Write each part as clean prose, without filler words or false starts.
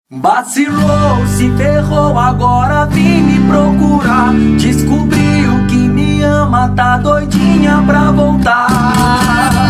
Vacilou, se ferrou, agora vem me procurar. Descobriu que me ama, tá doidinha pra voltar.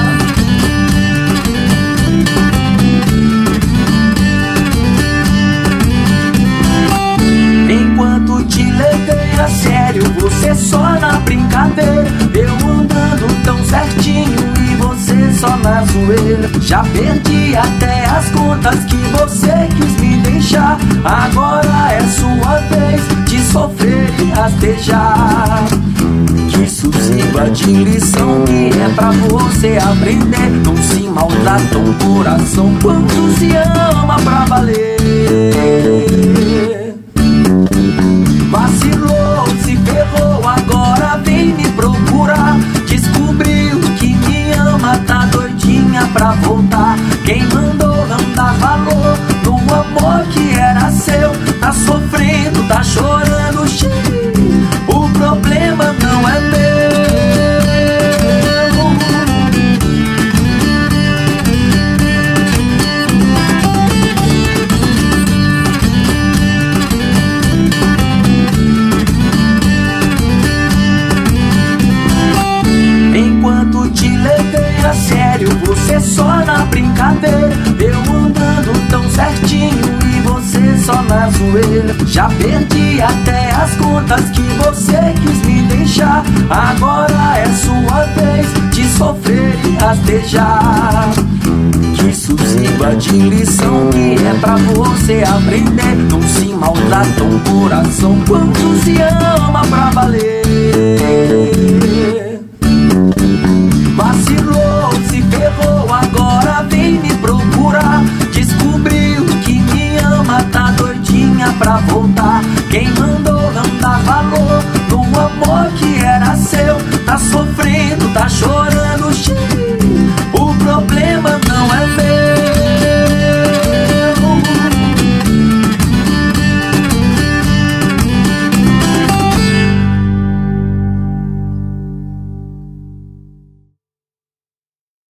Enquanto te levei a sério, você só na brincadeira. Eu andando tão certinho e você só na zoeira. Já perdi até as contas que você quis me deixar. Agora é sua vez de sofrer e rastejar. Que isso sirva de lição, que é pra você aprender. Não se maltrata um coração quando se ama pra valer. Vacilou, se ferrou, agora vem me procurar. Descobriu que me ama, tá doidinha pra voltar. Quem mandou não dá valor no amor que era seu. Tá sofrendo, tá chorando, xiii. O problema não é meu. Enquanto te levei a sério, você só na brincadeira. Eu andando tão certinho e você só na zoeira. Já perdi até as contas que você quis me deixar. Agora é sua vez de sofrer e rastejar. Que isso sirva de lição, que é pra você aprender. Não se maltrata um coração quando se ama pra valer. Vacilou, se ferrou, agora vem me procurar. Descobriu que me ama, tá doidinha pra voltar. Quem mandou não dá valor no amor que era seu. Tá sofrendo, tá chorando.